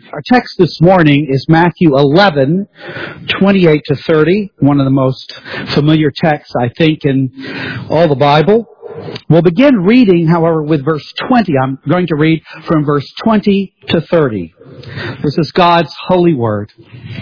Our text this morning is Matthew 11:28 to 30, one of the most familiar texts, I think, in all the Bible. We'll begin reading, however, with verse 20. I'm going to read from verse 20 to 30. This is God's holy word.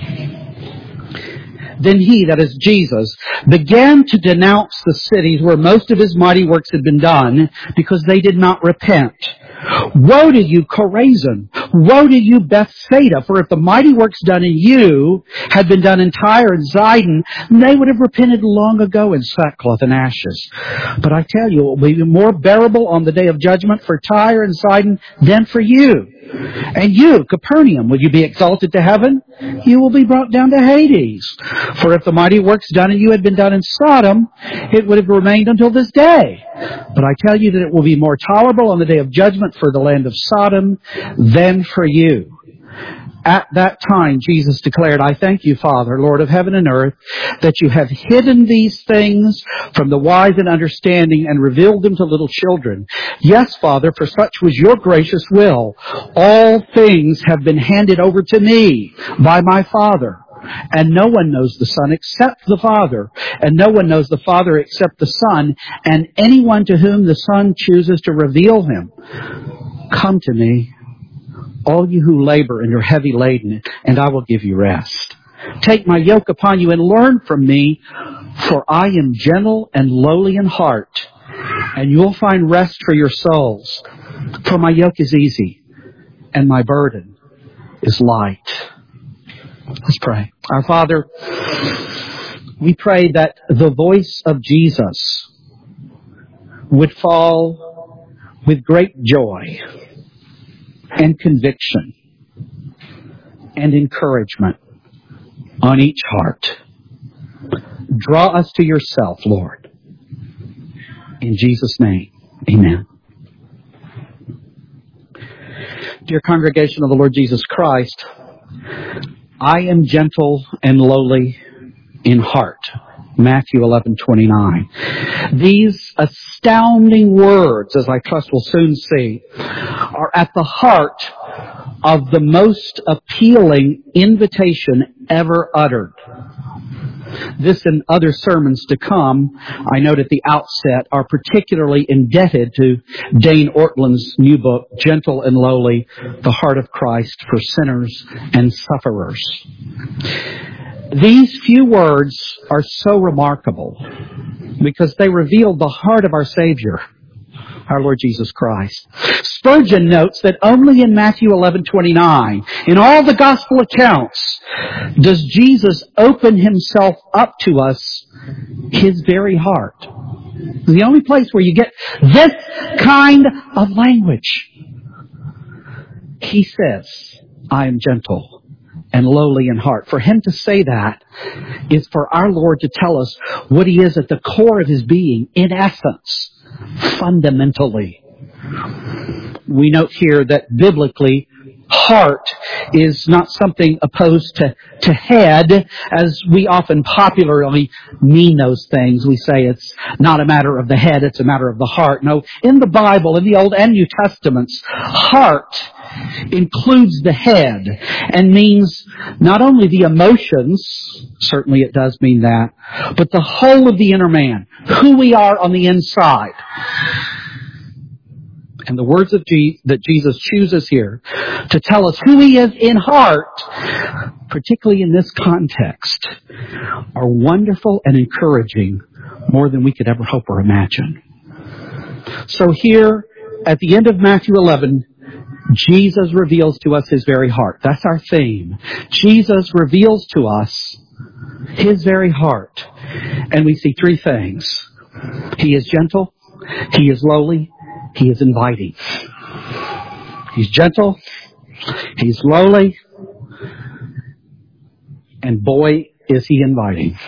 Then he, that is Jesus, began to denounce the cities where most of his mighty works had been done, because they did not repent. Woe to you, Chorazin! Woe to you, Bethsaida! For if the mighty works done in you had been done in Tyre and Zidon, they would have repented long ago in sackcloth and ashes. But I tell you, it will be more bearable on the day of judgment for Tyre and Zidon than for you. And you, Capernaum, will you be exalted to heaven? You will be brought down to Hades. For if the mighty works done in you had been done in Sodom, it would have remained until this day. But I tell you that it will be more tolerable on the day of judgment for the land of Sodom than for you. At that time, Jesus declared, I thank you, Father, Lord of heaven and earth, that you have hidden these things from the wise and understanding and revealed them to little children. Yes, Father, for such was your gracious will. All things have been handed over to me by my Father. And no one knows the Son except the Father. And no one knows the Father except the Son, and anyone to whom the Son chooses to reveal him. Come to me, all you who labor and are heavy laden, and I will give you rest. Take my yoke upon you and learn from me, for I am gentle and lowly in heart, and you will find rest for your souls. For my yoke is easy, and my burden is light. Let's pray. Our Father, we pray that the voice of Jesus would fall with great joy and conviction and encouragement on each heart. Draw us to yourself, Lord. In Jesus' name, amen. Dear congregation of the Lord Jesus Christ, I am gentle and lowly in heart. Matthew 11:29. These astounding words, as I trust we'll soon see, are at the heart of the most appealing invitation ever uttered. This and other sermons to come, I note at the outset, are particularly indebted to Dane Ortland's new book, Gentle and Lowly, The Heart of Christ for Sinners and Sufferers. These few words are so remarkable because they reveal the heart of our Savior, our Lord Jesus Christ. Spurgeon notes that only in Matthew 11:29, in all the gospel accounts, does Jesus open himself up to us, his very heart. The only place where you get this kind of language. He says, I am gentle and lowly in heart. For him to say that is for our Lord to tell us what he is at the core of his being, in essence, fundamentally. We note here that biblically, heart is not something opposed to head, as we often popularly mean those things. We say it's not a matter of the head, it's a matter of the heart. No, in the Bible, in the Old and New Testaments, heart includes the head and means not only the emotions, certainly it does mean that, but the whole of the inner man, who we are on the inside. And the words of that Jesus chooses here to tell us who he is in heart, particularly in this context, are wonderful and encouraging more than we could ever hope or imagine. So here, at the end of Matthew 11, Jesus reveals to us his very heart. That's our theme. Jesus reveals to us his very heart. And we see three things. He is gentle, he is lowly, he is inviting. He's gentle, he's lowly, and boy, is he inviting.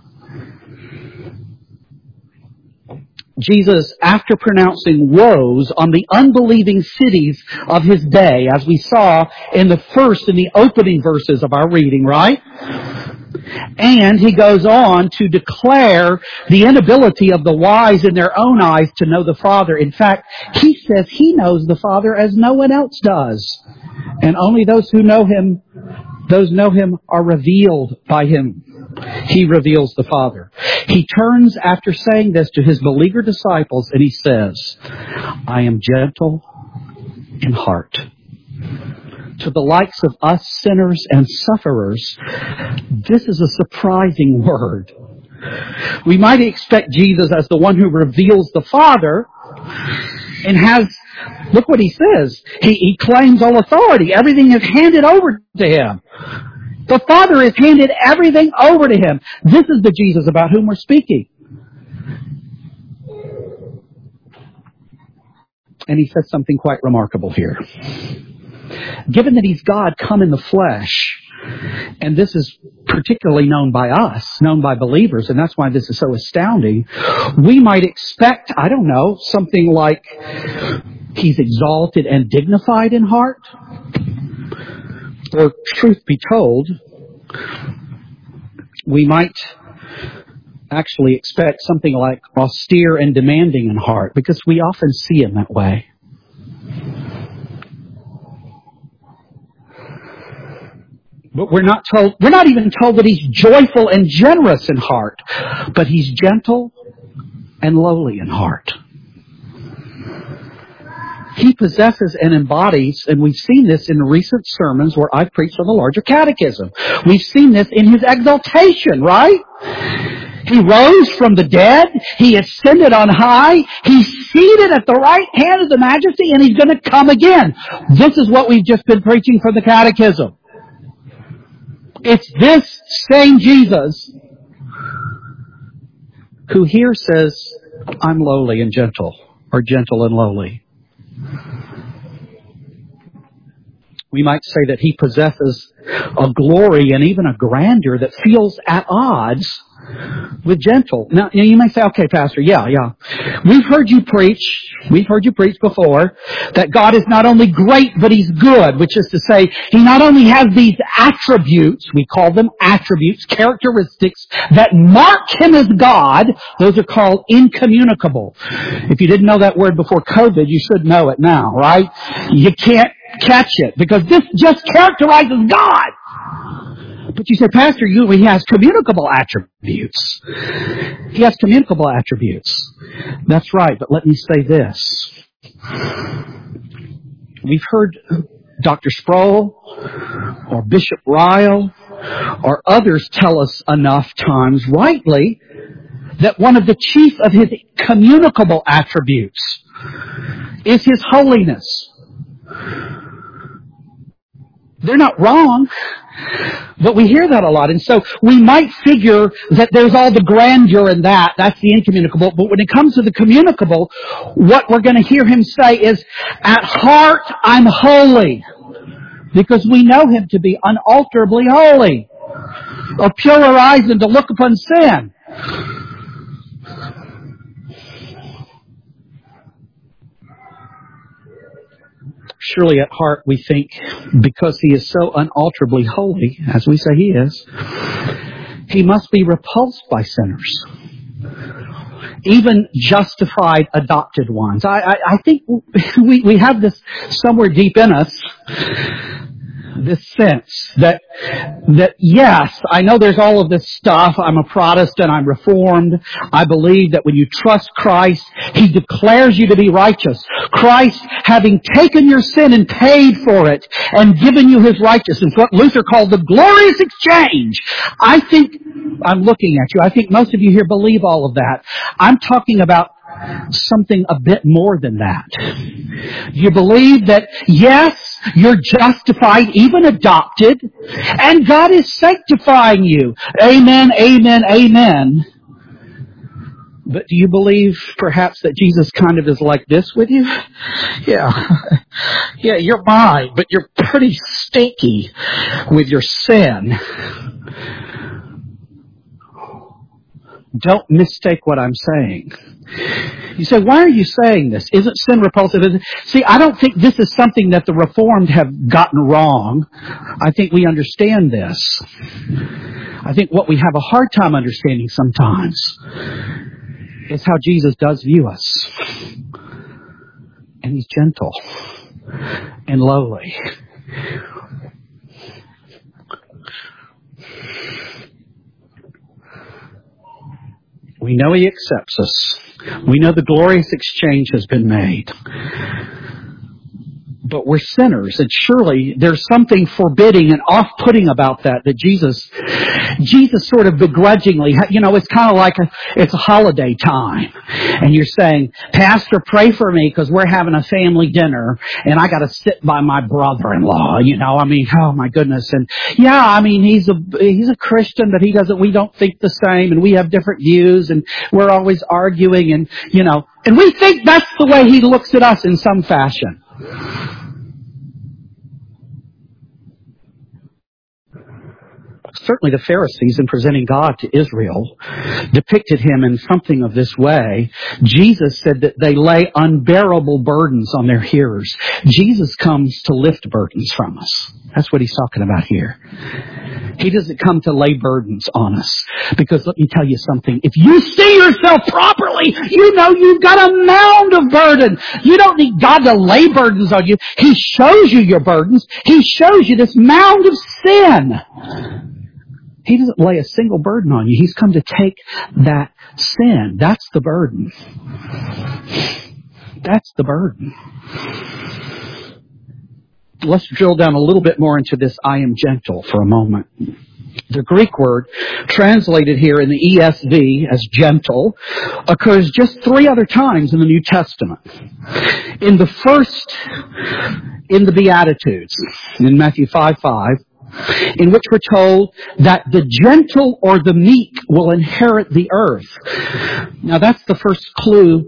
Jesus, after pronouncing woes on the unbelieving cities of his day, as we saw in the opening verses of our reading, right? And he goes on to declare the inability of the wise in their own eyes to know the Father. In fact, he says he knows the Father as no one else does. And only those who know him are revealed by him. He reveals the Father. He turns after saying this to his beleaguered disciples and he says, I am gentle in heart. To the likes of us sinners and sufferers, this is a surprising word. We might expect Jesus as the one who reveals the Father and has, look what he says. He claims all authority. Everything is handed over to him. The Father has handed everything over to him. This is the Jesus about whom we're speaking. And he says something quite remarkable here. Given that he's God come in the flesh, and this is particularly known by us, known by believers, and that's why this is so astounding, we might expect, I don't know, something like he's exalted and dignified in heart. Or, truth be told, we might actually expect something like austere and demanding in heart, because we often see him that way. But we're not even told that he's joyful and generous in heart, but he's gentle and lowly in heart. He possesses and embodies, and we've seen this in recent sermons where I've preached on the larger catechism. We've seen this in his exaltation, right? He rose from the dead. He ascended on high. He's seated at the right hand of the Majesty, and he's going to come again. This is what we've just been preaching from the catechism. It's this same Jesus who here says, I'm lowly and gentle, or gentle and lowly. We might say that he possesses a glory and even a grandeur that feels at odds with gentle. Now, you may say, okay, Pastor, yeah. We've heard you preach before that God is not only great, but he's good, which is to say, he not only has these attributes, we call them attributes, characteristics that mark him as God. Those are called incommunicable. If you didn't know that word before COVID, you should know it now, right? You can't catch it because this just characterizes God. But you say, Pastor, he has communicable attributes. He has communicable attributes. That's right, but let me say this. We've heard Dr. Sproul or Bishop Ryle or others tell us enough times, rightly, that one of the chief of his communicable attributes is his holiness. They're not wrong, but we hear that a lot. And so we might figure that there's all the grandeur in that. That's the incommunicable. But when it comes to the communicable, what we're going to hear him say is, at heart, I'm holy. Because we know him to be unalterably holy. A purer eyes than to look upon sin. Surely at heart we think, because he is so unalterably holy, as we say he is, he must be repulsed by sinners. Even justified adopted ones. I think we have this somewhere deep in us, this sense that yes, I know there's all of this stuff. I'm a Protestant, I'm Reformed. I believe that when you trust Christ, he declares you to be righteous. Christ, having taken your sin and paid for it and given you his righteousness, what Luther called the glorious exchange. I think, I'm looking at you, I think most of you here believe all of that. I'm talking about something a bit more than that. You believe that, yes, you're justified, even adopted, and God is sanctifying you. Amen, amen, amen. But do you believe perhaps that Jesus kind of is like this with you? Yeah, you're mine, but you're pretty stinky with your sin. Don't mistake what I'm saying. You say, why are you saying this? Isn't sin repulsive? See, I don't think this is something that the Reformed have gotten wrong. I think we understand this. I think what we have a hard time understanding sometimes is how Jesus does view us. And He's gentle and lowly. We know He accepts us. We know the glorious exchange has been made. But we're sinners, and surely there's something forbidding and off-putting about that Jesus sort of begrudgingly, it's kind of like it's a holiday time. And you're saying, Pastor, pray for me because we're having a family dinner and I got to sit by my brother-in-law, oh my goodness. And he's a Christian, but we don't think the same and we have different views and we're always arguing and we think that's the way He looks at us in some fashion. Certainly the Pharisees, in presenting God to Israel, depicted Him in something of this way. Jesus said that they lay unbearable burdens on their hearers. Jesus comes to lift burdens from us. That's what He's talking about here. He doesn't come to lay burdens on us. Because let me tell you something. If you see yourself properly, you've got a mound of burden. You don't need God to lay burdens on you. He shows you your burdens. He shows you this mound of sin. He doesn't lay a single burden on you. He's come to take that sin. That's the burden. That's the burden. Let's drill down a little bit more into this I am gentle for a moment. The Greek word translated here in the ESV as gentle occurs just 3 other times in the New Testament. In the first, in the Beatitudes, in Matthew 5:5, in which we're told that the gentle or the meek will inherit the earth. Now that's the first clue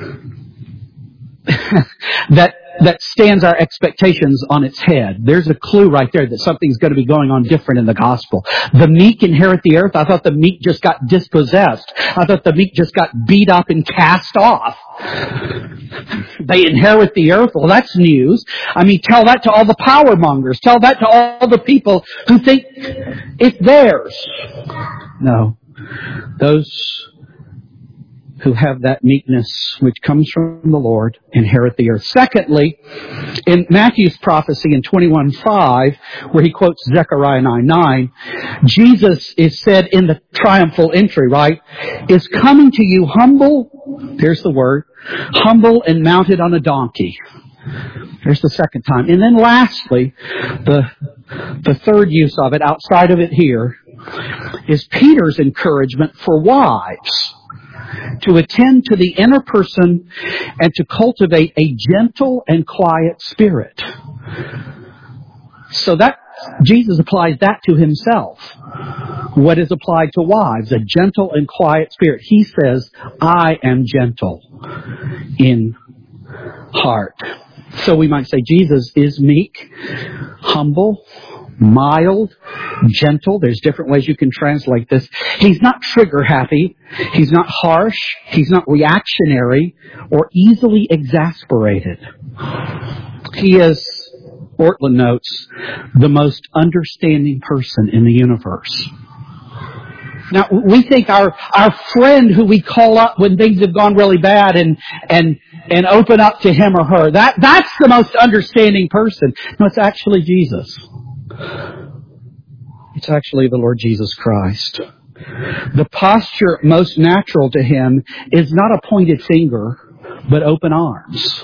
that stands our expectations on its head. There's a clue right there that something's going to be going on different in the gospel. The meek inherit the earth. I thought the meek just got dispossessed. I thought the meek just got beat up and cast off. They inherit the earth. Well, that's news. Tell that to all the power mongers. Tell that to all the people who think it's theirs. No. Those who have that meekness which comes from the Lord inherit the earth. Secondly, in Matthew's prophecy in 21:5, where he quotes Zechariah 9:9, Jesus is said in the triumphal entry, right, is coming to you humble, here's the word, humble and mounted on a donkey. There's the second time. And then lastly, the third use of it, outside of it here, is Peter's encouragement for wives to attend to the inner person and to cultivate a gentle and quiet spirit. So that Jesus applies that to Himself. What is applied to wives? A gentle and quiet spirit. He says, I am gentle in heart. So we might say Jesus is meek, humble, mild, gentle. There's different ways you can translate this. He's not trigger happy. He's not harsh. He's not reactionary or easily exasperated. He is, Ortlund notes, the most understanding person in the universe. Now, we think our friend who we call up when things have gone really bad and open up to him or her, that's the most understanding person. No, it's actually Jesus. It's actually the Lord Jesus Christ. The posture most natural to Him is not a pointed finger, but open arms.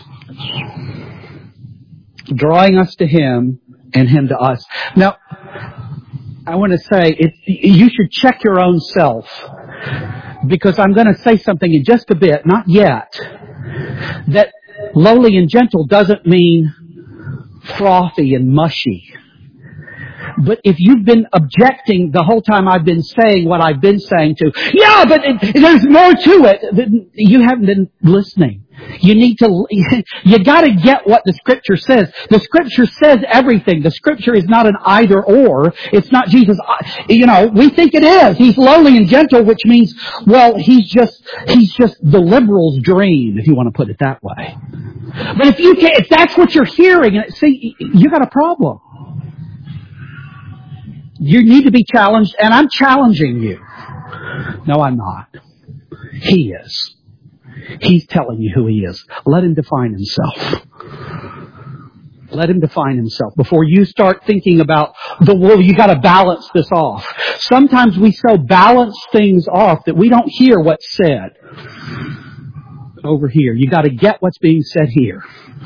Drawing us to Him and Him to us. Now, I want to say, you should check your own self, because I'm going to say something in just a bit, not yet, that lowly and gentle doesn't mean frothy and mushy. But if you've been objecting the whole time I've been saying what I've been saying to, yeah, but there's more to it, then you haven't been listening. You gotta get what the Scripture says. The Scripture says everything. The Scripture is not an either or. It's not Jesus, we think it is. He's lowly and gentle, which means, well, he's just the liberal's dream, if you want to put it that way. But if that's what you're hearing, see, you got a problem. You need to be challenged, and I'm challenging you. No, I'm not. He is. He's telling you who He is. Let Him define Himself. Let Him define Himself. Before you start thinking about the world, you got to balance this off. Sometimes we so balance things off that we don't hear what's said over here. You got to get what's being said here.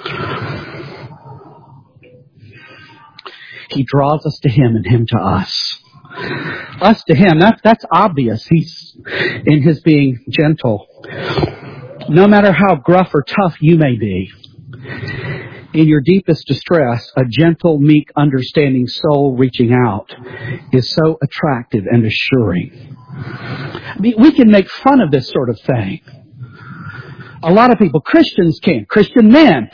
He draws us to Him and Him to us. Us to Him, that's obvious. He's in His being gentle. No matter how gruff or tough you may be, in your deepest distress, a gentle, meek, understanding soul reaching out is so attractive and assuring. I mean, we can make fun of this sort of thing. A lot of people, Christians can, Christian men,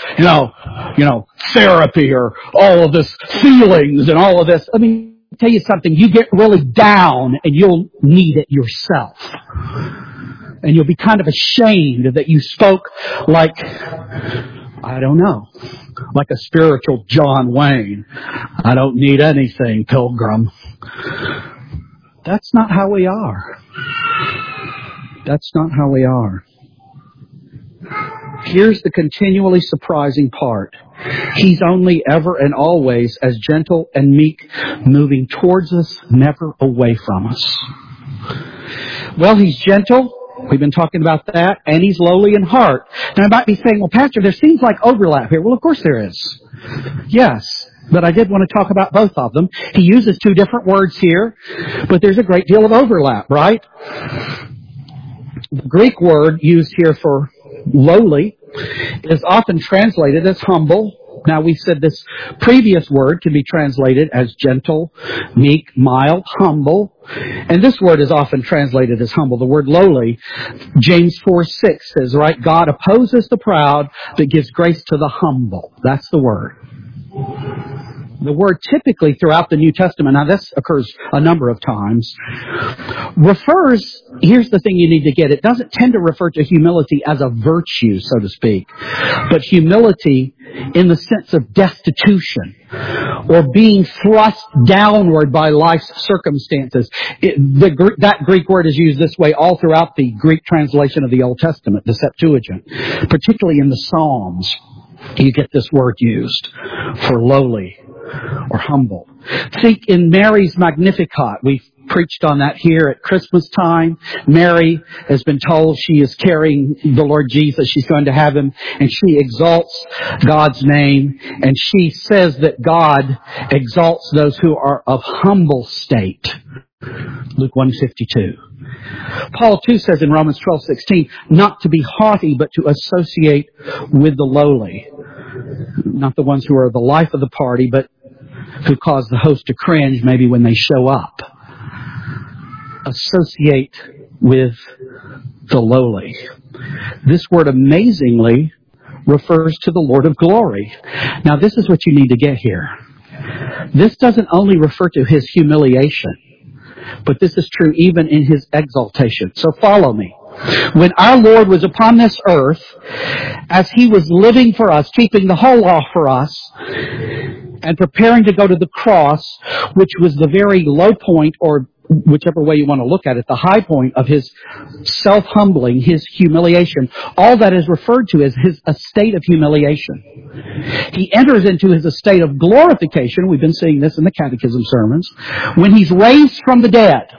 therapy or all of this feelings and all of this. Let me tell you something, you get really down and you'll need it yourself. And you'll be kind of ashamed that you spoke like, I don't know, like a spiritual John Wayne. I don't need anything, Pilgrim. That's not how we are. That's not how we are. Here's the continually surprising part. He's only ever and always as gentle and meek, moving towards us, never away from us. Well, He's gentle. We've been talking about that. And He's lowly in heart. Now, I might be saying, well, Pastor, there seems like overlap here. Well, of course there is. Yes. But I did want to talk about both of them. He uses two different words here, but there's a great deal of overlap, right? The Greek word used here for lowly is often translated as humble. Now, we said this previous word can be translated as gentle, meek, mild, humble. And this word is often translated as humble. The word lowly, James 4:6 says, right, God opposes the proud, but gives grace to the humble. That's the word. The word typically throughout the New Testament, now this occurs a number of times, refers, here's the thing you need to get, it doesn't tend to refer to humility as a virtue, so to speak, but humility in the sense of destitution or being thrust downward by life's circumstances. That Greek word is used this way all throughout the Greek translation of the Old Testament, the Septuagint, particularly in the Psalms. You get this word used for lowly or humble. Think in Mary's Magnificat. We've preached on that here at Christmas time. Mary has been told she is carrying the Lord Jesus. She's going to have Him, and she exalts God's name, and she says that God exalts those who are of humble state. Luke 1:52. Paul too says in Romans 12:16, not to be haughty, but to associate with the lowly. Not the ones who are the life of the party, but who cause the host to cringe maybe when they show up. Associate with the lowly. This word amazingly refers to the Lord of glory. Now this is what you need to get here. This doesn't only refer to His humiliation, but this is true even in His exaltation. So follow me. When our Lord was upon this earth, as He was living for us, keeping the whole law for us, and preparing to go to the cross, which was the very low point, or whichever way you want to look at it, the high point of His self-humbling, His humiliation, all that is referred to as His estate of humiliation. He enters into His estate of glorification. We've been seeing this in the catechism sermons. When He's raised from the dead.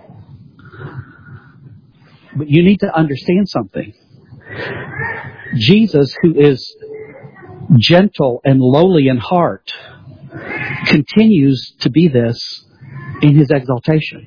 But you need to understand something. Jesus, who is gentle and lowly in heart, continues to be this in His exaltation.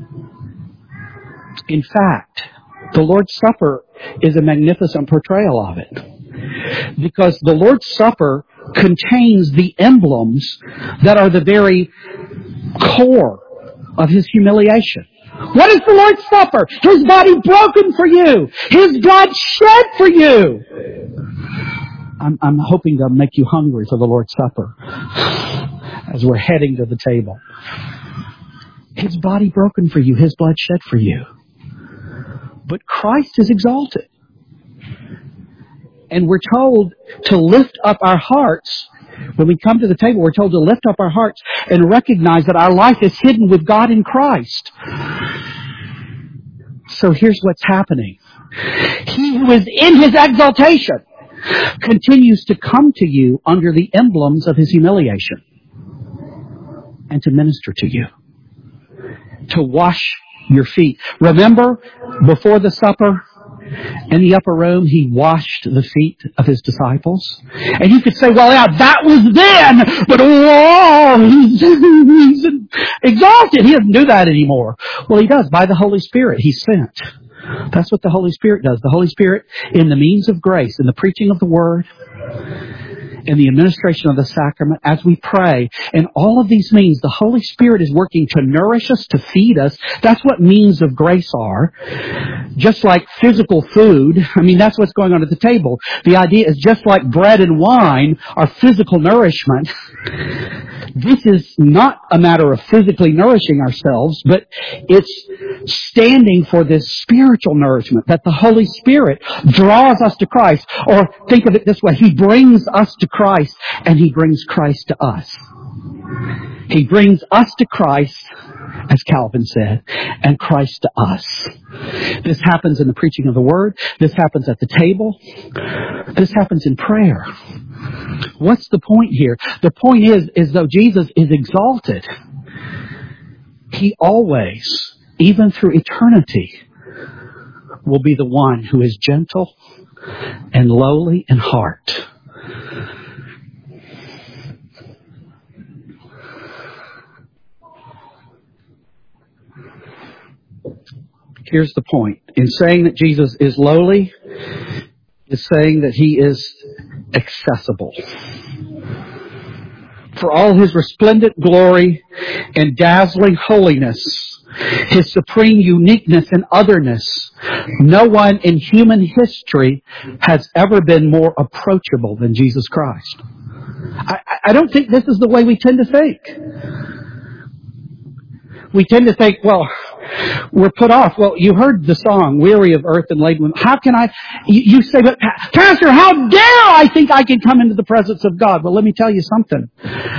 In fact, the Lord's Supper is a magnificent portrayal of it. Because the Lord's Supper contains the emblems that are the very core of His humiliation. What is the Lord's Supper? His body broken for you. His blood shed for you. I'm hoping to make you hungry for the Lord's Supper as we're heading to the table. His body broken for you. His blood shed for you. But Christ is exalted. And we're told to lift up our hearts When we come to the table, we're told to lift up our hearts and recognize that our life is hidden with God in Christ. So here's what's happening. He who is in His exaltation continues to come to you under the emblems of His humiliation and to minister to you, to wash your feet. Remember, before the supper, in the upper room, He washed the feet of His disciples. And you could say, well, yeah, that was then, but he's exalted. He doesn't do that anymore. Well, He does by the Holy Spirit He sent. That's what the Holy Spirit does. The Holy Spirit, in the means of grace, in the preaching of the Word, in the administration of the sacrament, as we pray, and all of these means, the Holy Spirit is working to nourish us, to feed us. That's what means of grace are. Just like physical food, that's what's going on at the table. The idea is just like bread and wine are physical nourishment. This is not a matter of physically nourishing ourselves, but it's standing for this spiritual nourishment, that the Holy Spirit draws us to Christ. Or think of it this way, He brings us to Christ, and He brings Christ to us. He brings us to Christ, as Calvin said, and Christ to us. This happens in the preaching of the Word. This happens at the table. This happens in prayer. What's the point here? The point is though Jesus is exalted, He always, even through eternity, will be the one who is gentle and lowly in heart. Here's the point. In saying that Jesus is lowly, is saying that He is accessible. For all His resplendent glory and dazzling holiness, His supreme uniqueness and otherness, no one in human history has ever been more approachable than Jesus Christ. I don't think this is the way we tend to think. We tend to think, well, we're put off. Well, you heard the song, Weary of Earth and Laden with... How can I... You say, but Pastor, how dare I think I can come into the presence of God? Well, let me tell you something.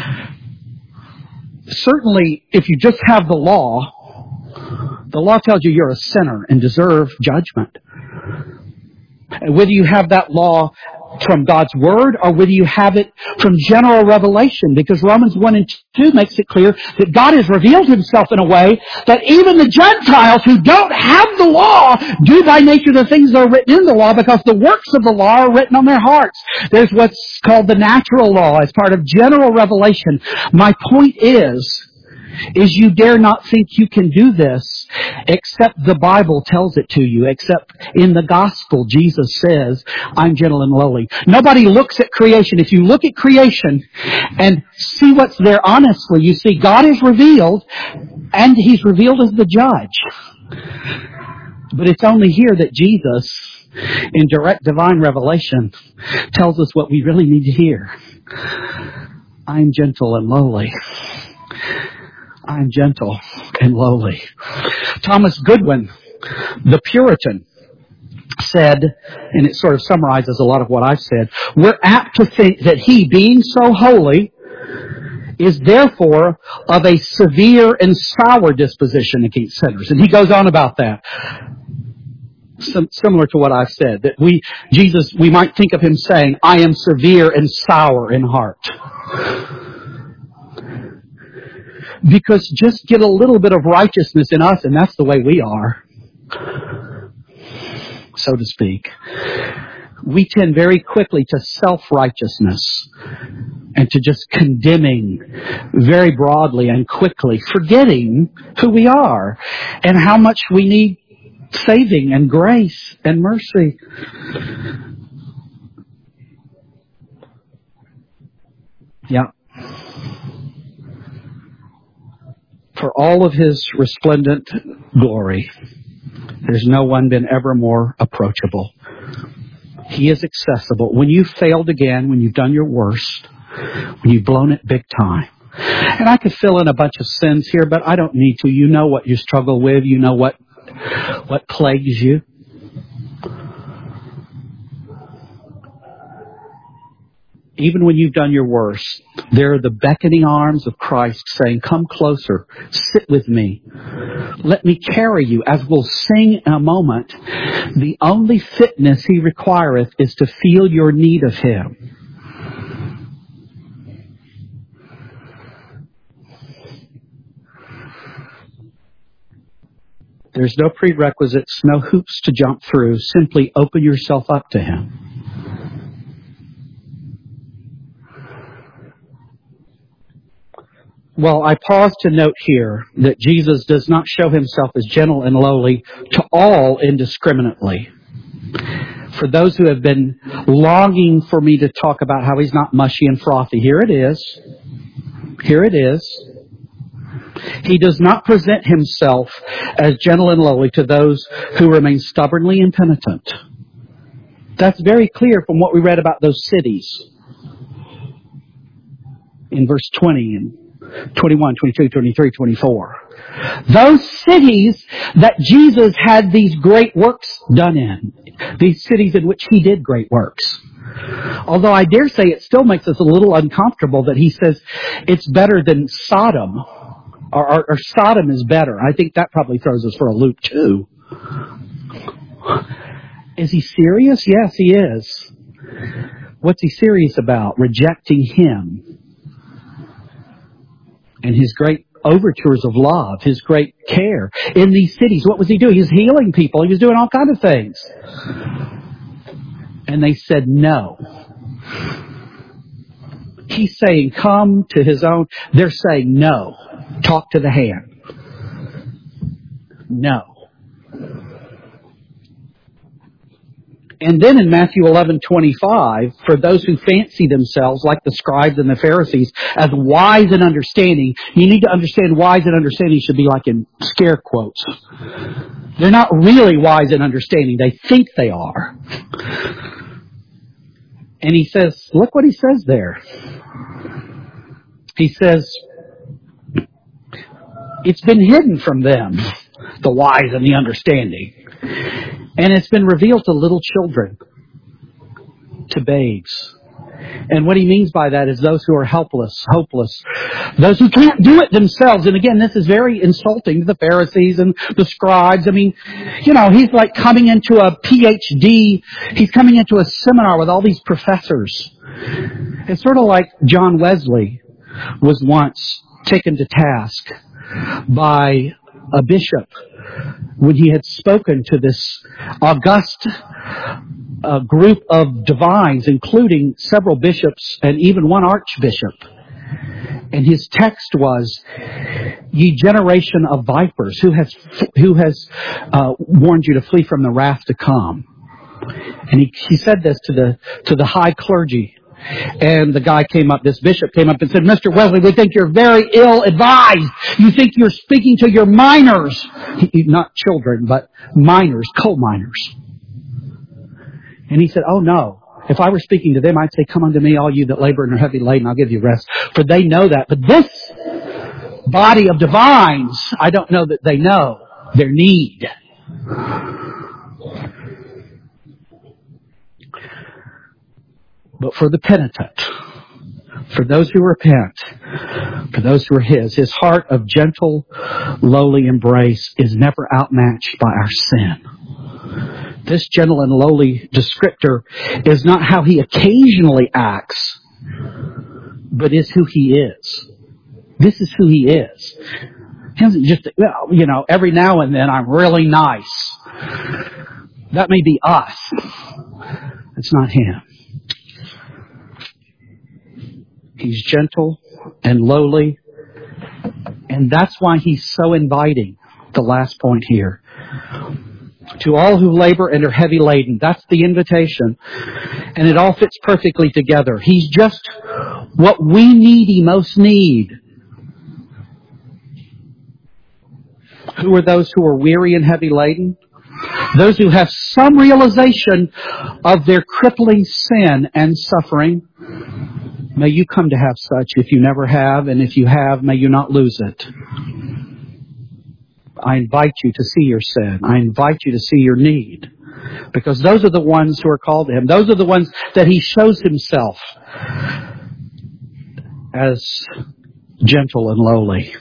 Certainly, if you just have the law tells you you're a sinner and deserve judgment. And whether you have that law from God's Word or whether you have it from general revelation, because Romans 1 and 2 makes it clear that God has revealed Himself in a way that even the Gentiles who don't have the law do by nature the things that are written in the law, because the works of the law are written on their hearts. There's what's called the natural law as part of general revelation. My point is you dare not think you can do this except the Bible tells it to you, except in the gospel Jesus says, I'm gentle and lowly. Nobody looks at creation. If you look at creation and see what's there honestly, you see God is revealed, and He's revealed as the judge. But it's only here that Jesus, in direct divine revelation, tells us what we really need to hear. I'm gentle and lowly. I'm gentle and lowly. Thomas Goodwin, the Puritan, said, and it sort of summarizes a lot of what I've said, we're apt to think that He, being so holy, is therefore of a severe and sour disposition against sinners. And he goes on about that. Similar to what I've said, that we might think of Him saying, I am severe and sour in heart. Because just get a little bit of righteousness in us, and that's the way we are, so to speak. We tend very quickly to self-righteousness and to just condemning very broadly and quickly, forgetting who we are and how much we need saving and grace and mercy. Yeah. For all of His resplendent glory, there's no one been ever more approachable. He is accessible. When you've failed again, when you've done your worst, when you've blown it big time. And I could fill in a bunch of sins here, but I don't need to. You know what you struggle with. You know what plagues you. Even when you've done your worst, there are the beckoning arms of Christ saying, come closer, sit with me. Let me carry you. As we'll sing in a moment, the only fitness He requireth is to feel your need of Him. There's no prerequisites, no hoops to jump through. Simply open yourself up to Him. Well, I pause to note here that Jesus does not show Himself as gentle and lowly to all indiscriminately. For those who have been longing for me to talk about how He's not mushy and frothy, here it is. Here it is. He does not present Himself as gentle and lowly to those who remain stubbornly impenitent. That's very clear from what we read about those cities in verse 20 and 21, 22, 23, 24. Those cities that Jesus had these great works done in. These cities in which He did great works. Although I dare say it still makes us a little uncomfortable that He says it's better than Sodom. Or Sodom is better. I think that probably throws us for a loop too. Is He serious? Yes, He is. What's He serious about? Rejecting Him. And His great overtures of love, His great care. In these cities, what was He doing? He was healing people. He was doing all kinds of things. And they said no. He's saying, come to His own. They're saying no. Talk to the hand. No. And then in Matthew 11:25, for those who fancy themselves, like the scribes and the Pharisees, as wise and understanding, you need to understand wise and understanding should be like in scare quotes. They're not really wise and understanding. They think they are. And He says, look what He says there. He says, it's been hidden from them, the wise and the understanding. And it's been revealed to little children, to babes. And what He means by that is those who are helpless, hopeless, those who can't do it themselves. And again, this is very insulting to the Pharisees and the scribes. I mean, He's like coming into a PhD. He's coming into a seminar with all these professors. It's sort of like John Wesley was once taken to task by a bishop when he had spoken to this august group of divines, including several bishops and even one archbishop. And his text was, "Ye generation of vipers, who has warned you to flee from the wrath to come?" And he said this to the high clergy. And the guy this bishop came up and said, "Mr. Wesley, we think you're very ill-advised. You think you're speaking to your minors." Not children, but minors, coal miners. And he said, "Oh no. If I were speaking to them, I'd say, 'Come unto me, all you that labor and are heavy laden, I'll give you rest.' For they know that. But this body of divines, I don't know that they know their need." But for the penitent, for those who repent, for those who are His heart of gentle, lowly embrace is never outmatched by our sin. This gentle and lowly descriptor is not how He occasionally acts, but is who He is. This is who He is. He doesn't just, every now and then I'm really nice. That may be us. It's not Him. He's gentle and lowly. And that's why He's so inviting. The last point here. To all who labor and are heavy laden. That's the invitation. And it all fits perfectly together. He's just what we needy most need. Who are those who are weary and heavy laden? Those who have some realization of their crippling sin and suffering. May you come to have such if you never have, and if you have, may you not lose it. I invite you to see your sin. I invite you to see your need. Because those are the ones who are called to Him. Those are the ones that He shows Himself as gentle and lowly.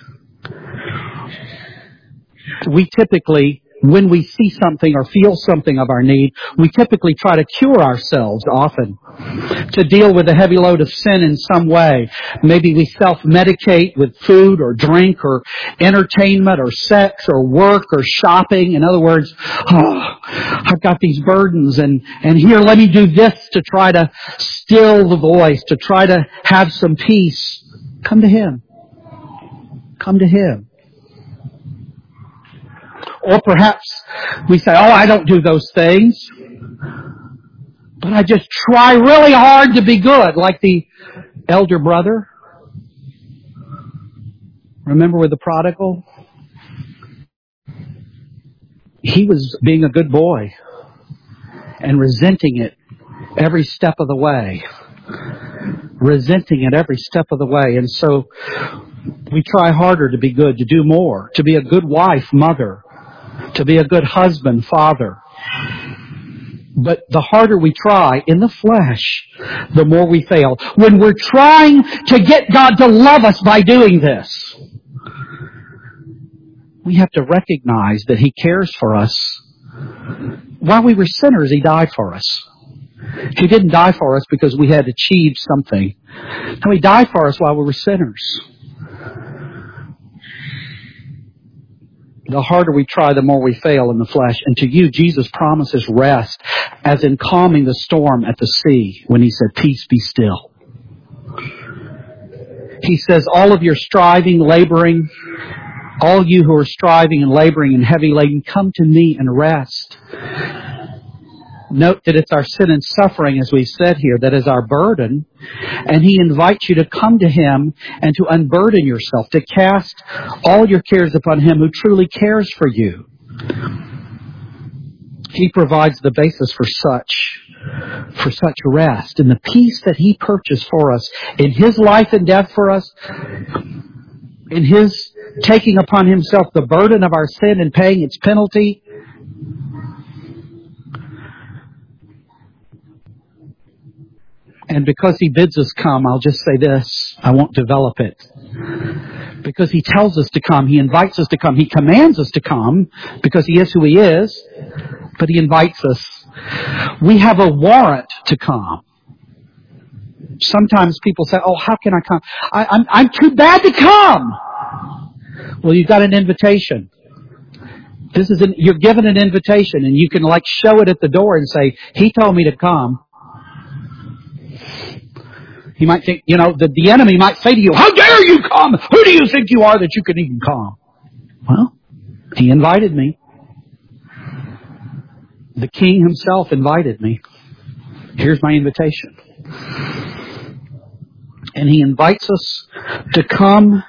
We typically, when we see something or feel something of our need, we typically try to cure ourselves often to deal with a heavy load of sin in some way. Maybe we self-medicate with food or drink or entertainment or sex or work or shopping. In other words, I've got these burdens and here, let me do this to try to still the voice, to try to have some peace. Come to Him. Come to Him. Or perhaps we say, I don't do those things, but I just try really hard to be good, like the elder brother. Remember with the prodigal? He was being a good boy and resenting it every step of the way. Resenting it every step of the way. And so we try harder to be good, to do more, to be a good wife, mother, to be a good husband, father. But the harder we try in the flesh, the more we fail. When we're trying to get God to love us by doing this, we have to recognize that He cares for us. While we were sinners, He died for us. He didn't die for us because we had achieved something. No, He died for us while we were sinners. The harder we try, the more we fail in the flesh. And to you, Jesus promises rest, as in calming the storm at the sea when He said, "Peace, be still." He says, all of your striving, laboring, all you who are striving and laboring and heavy laden, come to me and rest. Note that it's our sin and suffering, as we said here, that is our burden. And He invites you to come to Him and to unburden yourself, to cast all your cares upon Him who truly cares for you. He provides the basis for such rest. And the peace that He purchased for us in His life and death for us, in His taking upon Himself the burden of our sin and paying its penalty, and because He bids us come, I'll just say this, I won't develop it. Because He tells us to come, He invites us to come, He commands us to come, because He is who He is, but He invites us. We have a warrant to come. Sometimes people say, how can I come? I'm too bad to come. Well, you've got an invitation. You're given an invitation, and you can show it at the door and say, He told me to come. You might think, the enemy might say to you, how dare you come? Who do you think you are that you can even come? Well, He invited me. The King Himself invited me. Here's my invitation. And He invites us to come,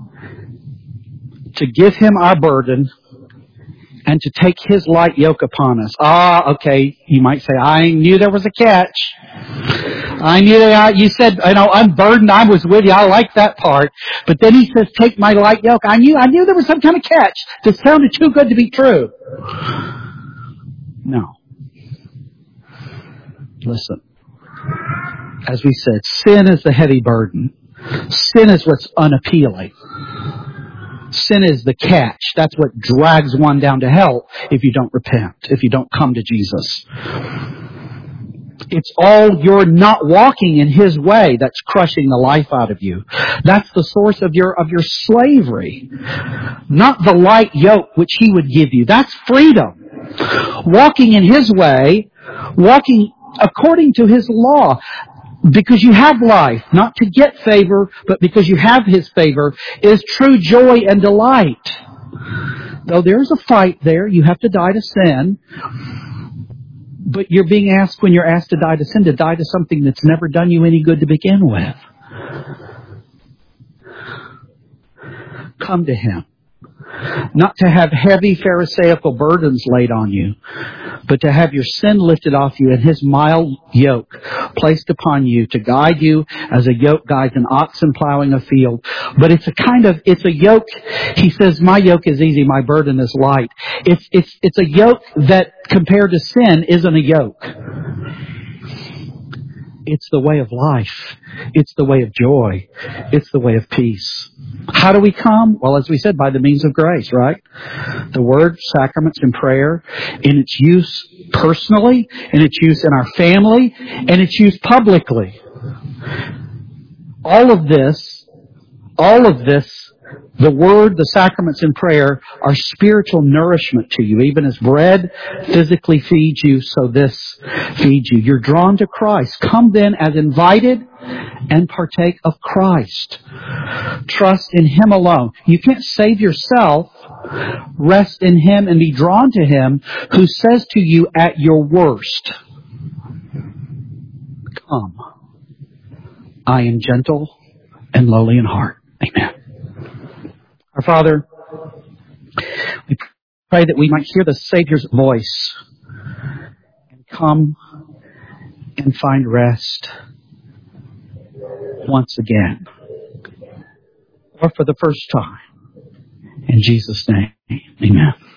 to give Him our burden, and to take His light yoke upon us. Okay, you might say, I knew there was a catch. I knew that you said, unburdened, I was with you. I like that part. But then He says, take my light yoke. I knew there was some kind of catch. This sounded too good to be true. No. Listen. As we said, sin is the heavy burden. Sin is what's unappealing. Sin is the catch. That's what drags one down to hell if you don't repent, if you don't come to Jesus. It's all you're not walking in His way that's crushing the life out of you. That's the source of your slavery. Not the light yoke which He would give you. That's freedom. Walking in His way, walking according to His law. Because you have life, not to get favor, but because you have His favor, is true joy and delight. Though there's a fight there, you have to die to sin. But you're being asked, when you're asked to die to sin, to die to something that's never done you any good to begin with. Come to Him. Not to have heavy Pharisaical burdens laid on you, but to have your sin lifted off you and His mild yoke placed upon you to guide you as a yoke guides an oxen plowing a field. But it's a yoke. He says, my yoke is easy, my burden is light. It's a yoke that compared to sin isn't a yoke. It's the way of life. It's the way of joy. It's the way of peace. How do we come? Well, as we said, by the means of grace, right? The Word, sacraments, and prayer, in its use personally, in its use in our family, and its use publicly. All of this, the Word, the sacraments, and prayer are spiritual nourishment to you. Even as bread physically feeds you, so this feeds you. You're drawn to Christ. Come then as invited and partake of Christ. Trust in Him alone. You can't save yourself. Rest in Him and be drawn to Him who says to you at your worst, come. I am gentle and lowly in heart. Amen. Our Father, we pray that we might hear the Savior's voice and come and find rest once again, or for the first time. In Jesus' name, amen.